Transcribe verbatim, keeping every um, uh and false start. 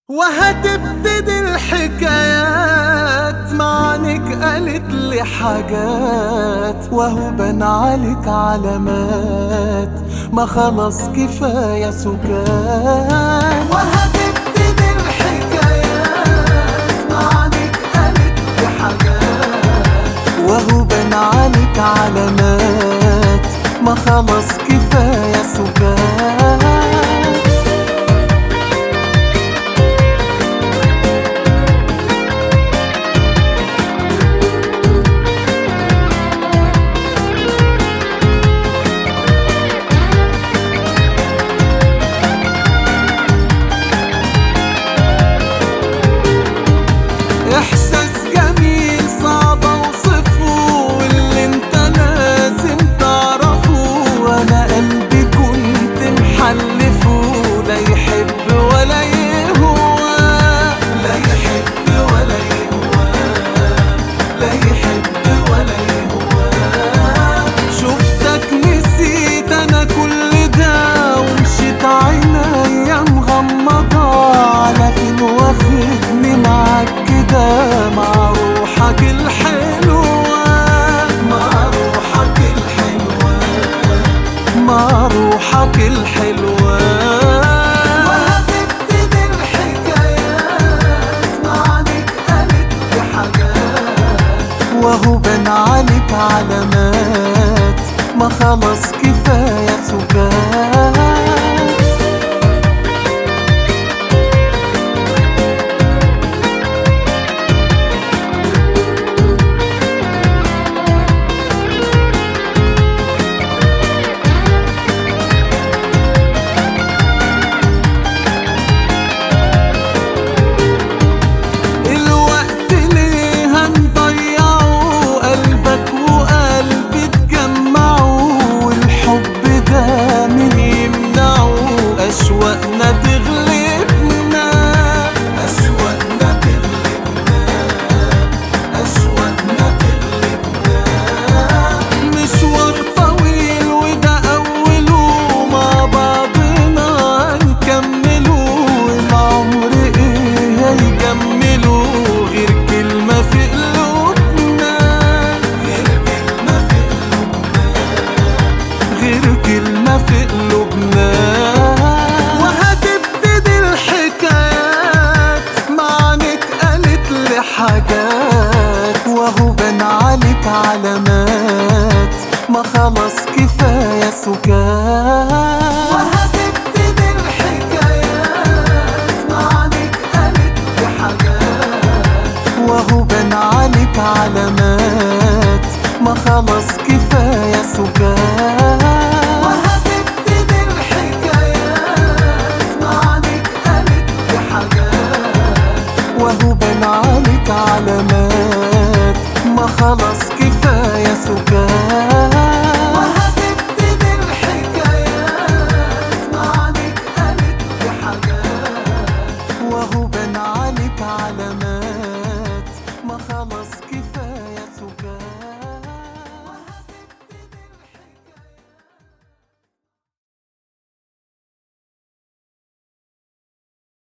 وهتبتدي الحكايات معنك قالت لي حاجات، وهو بان عليك علامات، ما خلاص كفاية سكات. وهتبتدي الحكايات معنك قالت لي حاجات، وهو بان عليك علامات، ما خلاص كفاية سكات. إحساس جميل صعب أوصفه، واللي انت لازم تعرفه، وأنا قلبي كنت محلفه، لا يحب ولا يهوى، لا يحب ولا يهوى، لا يحب ولا يهوى. شفتك نسيت أنا كل ده، ومشيت عينيا مغمضة، على فين واخدني معاك كده، مع روحك الحلوة، مع روحك الحلوة، مع روحك الحلوة. وهتبتدي الحكايات معنك قالت لي حاجات، وهو بان عليك علامات، ما خلاص كفاية سكات. أشواقنا تغلبنا، أشواقنا تغلبنا، أشواقنا تغلبنا. مشوار طويل وده أوله، مع بعضنا نكمله، العمر إيه هيجمله، غير كلمة في قلوبنا، غير كلمة في قلوبنا، غير كلمة في قلوبنا. حاجات، وهو بان عليك علامات، ما خلاص كفاية سكات. وهتبتدي الحكايات معنك قالت لي حاجات، وهو بان عليك علامات، ما خلاص كفاية سكات.